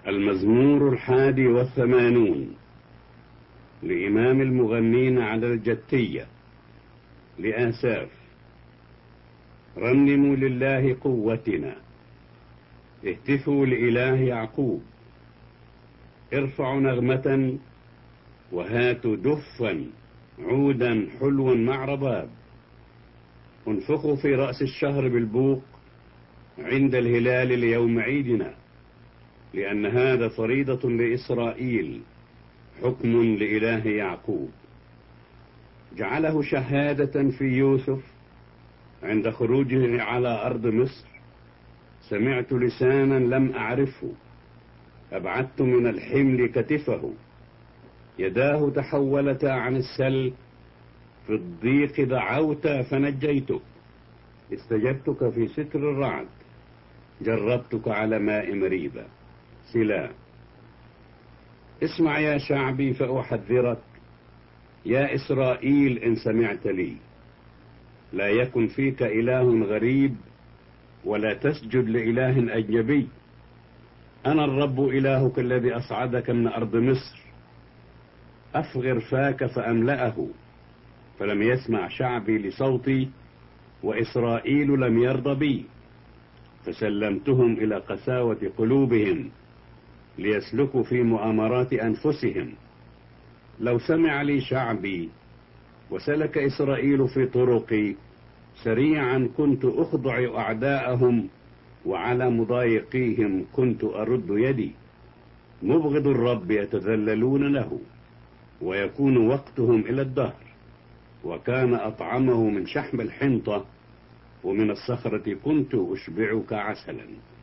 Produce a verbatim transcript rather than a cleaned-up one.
المزمور الحادي والثمانون لإمام المغنين على الجتية لآساف. رنموا لله قوتنا، اهتفوا لإله يعقوب، ارفعوا نغمة وهاتوا دفا، عودا حلوا مع رباب. انفخوا في رأس الشهر بالبوق عند الهلال ليوم عيدنا، لأن هذا فريضة لإسرائيل، حكم لإله يعقوب. جعله شهادة في يوسف عند خروجه على أرض مصر. سمعت لسانا لم أعرفه، أبعدت من الحمل كتفه. يداه تحولتا عن السل، في الضيق دعوت فنجيتك. استجبتك في ستر الرعد، جربتك على ماء مريبة. سلا. اسمع يا شعبي فأحذرك، يا إسرائيل إن سمعت لي. لا يكن فيك إله غريب، ولا تسجد لإله أجنبي. أنا الرب إلهك الذي أصعدك من أرض مصر. أفغر فاك فأملأه، فلم يسمع شعبي لصوتي، وإسرائيل لم يرض بي. فسلمتهم إلى قساوة قلوبهم، ليسلكوا في مؤامرات أنفسهم. لو سمع لي شعبي وسلك إسرائيل في طرقي، سريعا كنت أخضع أعداءهم، وعلى مضايقيهم كنت أرد يدي. مبغض الرب يتذللون له، ويكون وقتهم إلى الدهر. وكان أطعمه من شحم الحنطة، ومن الصخرة كنت أشبعك عسلا.